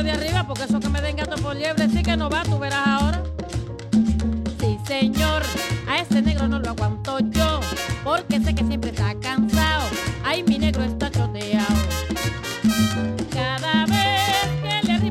de arriba, porque eso que me den gato por liebre sí que no va, tú verás ahora. Sí, señor, a ese negro no lo aguanto yo.